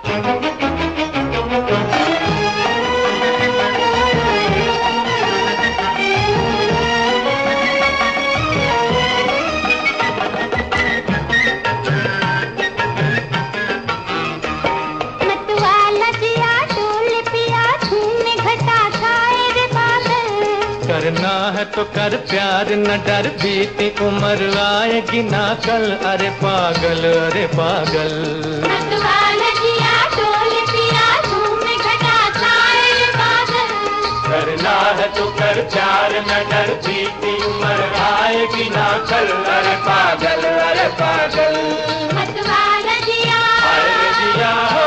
करना है तो कर प्यार न डर, बीती उम्र आएगी ना कल। अरे पागल अरे पागल, करना है तो कर प्यार न डर, बीती उम्र आएगी ना कल। अरे पागल अरे पागल, अरे जिया हो।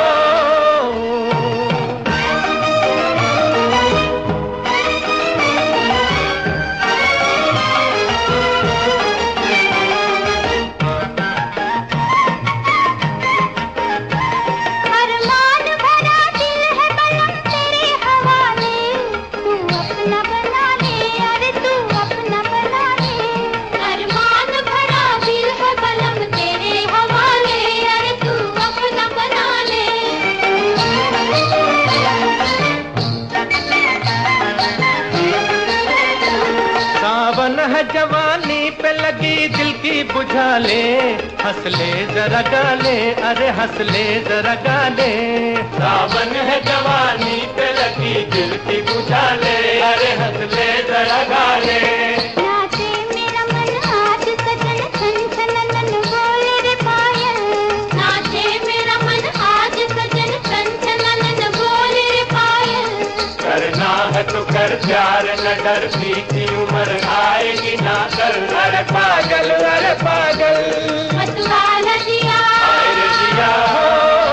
सावन है जवानी पे लगी दिल की बुझा ले, हंस ले जरा गाले, अरे हंस ले जरा गाले। सावन है जवानी पे लगी दिल की बुझा ले, अरे हंस ले जरा गाले। नाचे मेरा मन आज सजन छन छन बोले रे पायल, नाचे मेरा मन आज सजन छन छन बोले रे पायल। करना है तो कर प्यार न डर, बीती उम्र आएगी ना कल। अरे पागल अरे पागल, मतवाला जिया, अरे जिया हो।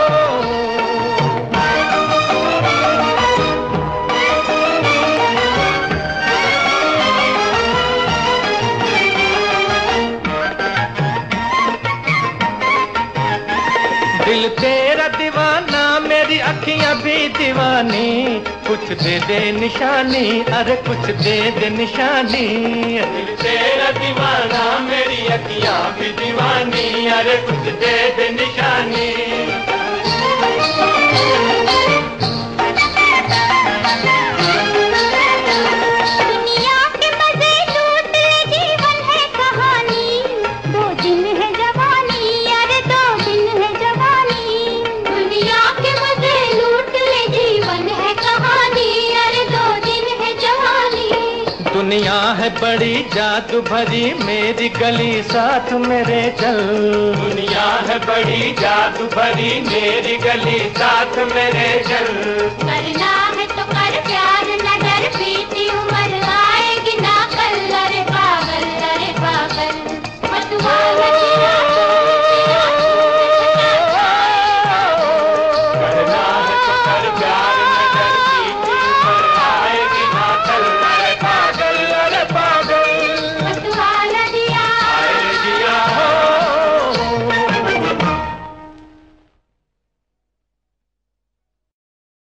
दिल तेरा दीवाना, मेरी अखियां भी दीवानी, कुछ दे दे निशानी, अरे कुछ दे दे निशानी। दिल तेरा दीवाना, मेरी अखियां भी दीवानी, अरे कुछ दे दे निशानी। दुनिया के मजे लूट ले, जीवन है कहानी, 2 दिन है जवानी, अरे 2 दिन है जवानी। दुनिया के मजे लूट ले, जीवन है कहानी, अरे 2 दिन है जवानी। दुनिया है बड़ी जादू भरी, मेरी गली साथ मेरे चल। दुनिया है बड़ी जादू भरी, मेरी गली साथ मेरे चल। करना